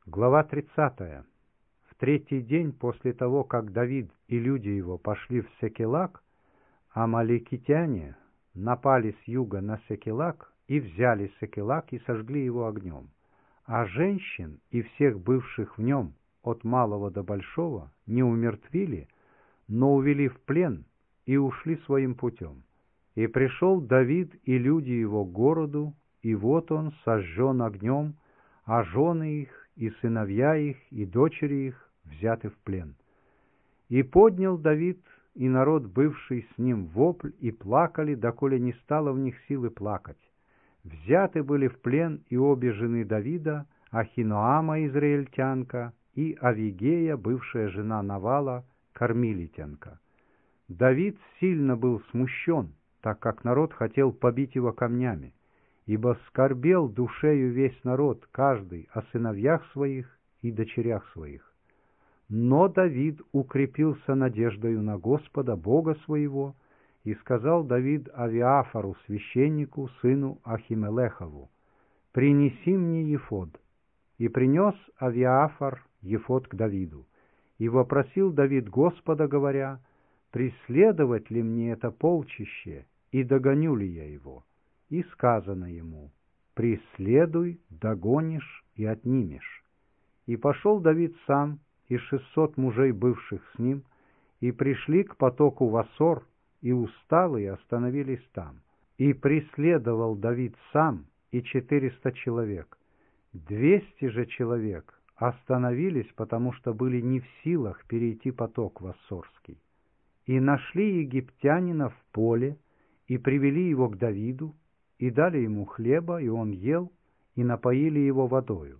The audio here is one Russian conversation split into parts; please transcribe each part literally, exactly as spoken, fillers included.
Глава тридцатая. В третий день после того, как Давид и люди его пошли в Секелак, амаликитяне напали с юга на Секелак и взяли Секелак и сожгли его огнем. А женщин и всех бывших в нем, от малого до большого, не умертвили, но увели в плен и ушли своим путем. И пришел Давид и люди его к городу, и вот он сожжен огнем, а жены их, и сыновья их, и дочери их взяты в плен. И поднял Давид и народ, бывший с ним, вопль, и плакали, доколе не стало в них силы плакать. Взяты были в плен и обе жены Давида, Ахиноама, израильтянка, и Авигея, бывшая жена Навала, кармилитянка. Давид сильно был смущен, так как народ хотел побить его камнями, ибо скорбел душею весь народ, каждый о сыновьях своих и дочерях своих. Но Давид укрепился надеждою на Господа, Бога своего, и сказал Давид Авиафару, священнику, сыну Ахимелехову: «Принеси мне ефод». И принес Авиафар ефод к Давиду. И вопросил Давид Господа, говоря: «Преследовать ли мне это полчище, и догоню ли я его?» И сказано ему: «Преследуй, догонишь и отнимешь». И пошел Давид сам и шестьсот мужей, бывших с ним, и пришли к потоку Васор, и усталые остановились там. И преследовал Давид сам и четыреста человек. Двести же человек остановились, потому что были не в силах перейти поток Вассорский. И нашли египтянина в поле, и привели его к Давиду, и дали ему хлеба, и он ел, и напоили его водою.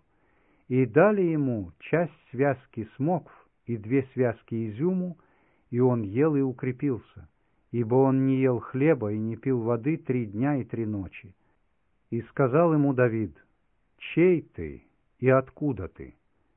И дали ему часть связки смокв и две связки изюму, и он ел и укрепился, ибо он не ел хлеба и не пил воды три дня и три ночи. И сказал ему Давид: «Чей ты и откуда ты?»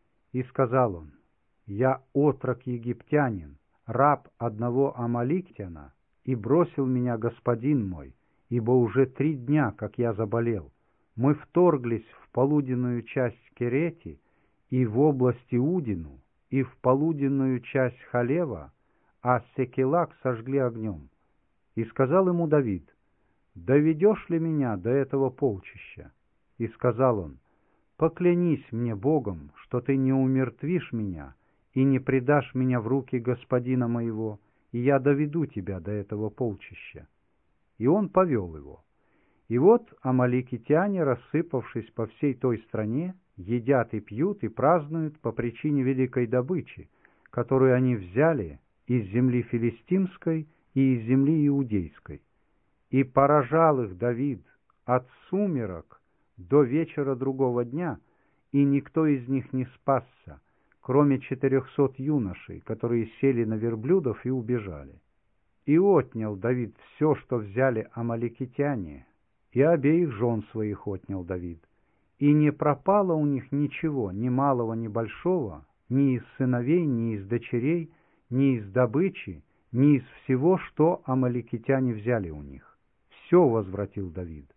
И сказал он: «Я отрок египтянин, раб одного амаликтяна, и бросил меня господин мой, ибо уже три дня, как я заболел. Мы вторглись в полуденную часть Керети и в области Удину, и в полуденную часть Халева, а Секелак сожгли огнем». И сказал ему Давид: «Доведешь ли меня до этого полчища?» И сказал он: «Поклянись мне Богом, что ты не умертвишь меня и не предашь меня в руки господина моего, и я доведу тебя до этого полчища». И он повел его. И вот амаликитяне, рассыпавшись по всей той стране, едят и пьют и празднуют по причине великой добычи, которую они взяли из земли филистимской и из земли иудейской. И поражал их Давид от сумерок до вечера другого дня, и никто из них не спасся, кроме четырехсот юношей, которые сели на верблюдов и убежали. И отнял Давид все, что взяли амаликитяне, и обеих жен своих отнял Давид. И не пропало у них ничего, ни малого, ни большого, ни из сыновей, ни из дочерей, ни из добычи, ни из всего, что амаликитяне взяли у них. Все возвратил Давид.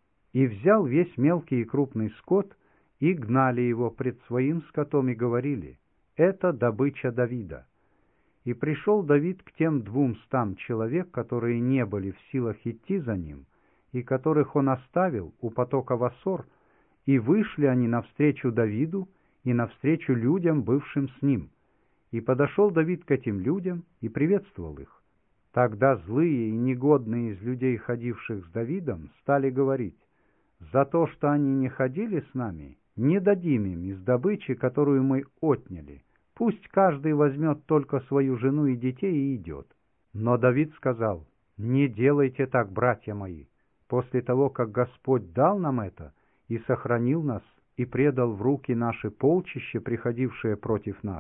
И взял весь мелкий и крупный скот, и гнали его пред своим скотом, и говорили: «Это добыча Давида». И пришел Давид к тем двумстам человек, которые не были в силах идти за ним, и которых он оставил у потока Васор, и вышли они навстречу Давиду и навстречу людям, бывшим с ним. И подошел Давид к этим людям и приветствовал их. Тогда злые и негодные из людей, ходивших с Давидом, стали говорить: «За то, что они не ходили с нами, не дадим им из добычи, которую мы отняли. Пусть каждый возьмет только свою жену и детей и идет». Но Давид сказал: «Не делайте так, братья мои. После того, как Господь дал нам это и сохранил нас, и предал в руки наши полчище, приходившее против нас,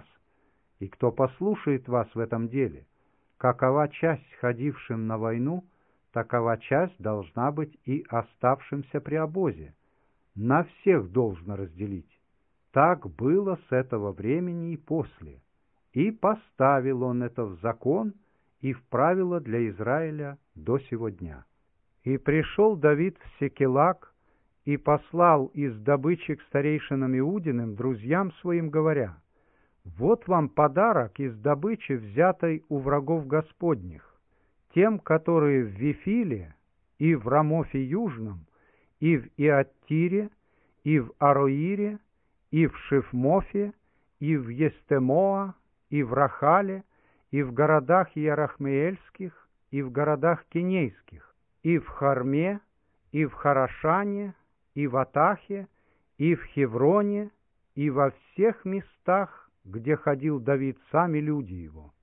и кто послушает вас в этом деле, какова часть ходившим на войну, такова часть должна быть и оставшимся при обозе. На всех должно разделить. Так было с этого времени и после. И поставил он это в закон и в правило для Израиля до сего дня. И пришел Давид в Секелак, и послал из добычи к старейшинам Иудиным друзьям своим, говоря: «Вот вам подарок из добычи, взятой у врагов Господних, тем, которые в Вифиле и в Рамофе Южном, и в Иаттире, и в Ароире, и в Шифмофе, и в Естемоа, и в Рахале, и в городах Иерахмеэльских, и в городах Кинейских, и в Харме, и в Харашане, и в Атахе, и в Хевроне, и во всех местах, где ходил Давид, сами люди его.